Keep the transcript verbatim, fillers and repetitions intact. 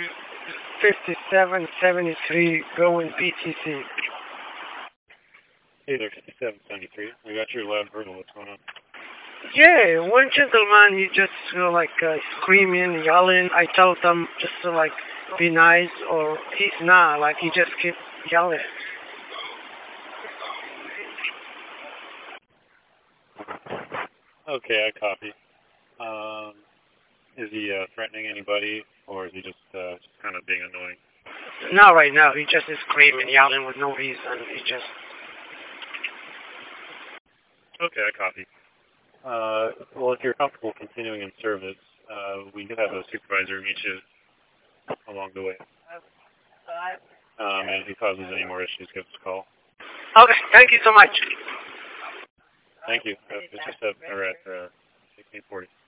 fifty-seven seventy-three going P T C. Hey there, fifty-seven seventy-three. We got your loud verbal. What's going on? Yeah, one gentleman, he just you know, like uh, screaming, yelling. I told him just to like be nice, or he's not. Like he just keep yelling. Okay, I copy. Um, is he uh, threatening anybody, or is he just uh, just kind of being annoying? Not right now. He just is screaming, yelling with no reason. He just. Okay, I copy. Uh, well, if you're comfortable continuing in service, uh, we do have a supervisor meet you along the way. Um, and if he causes any more issues, give us a call. Okay, thank you so much. Thank you. Uh, fifty-seven, or at uh, sixteen forty.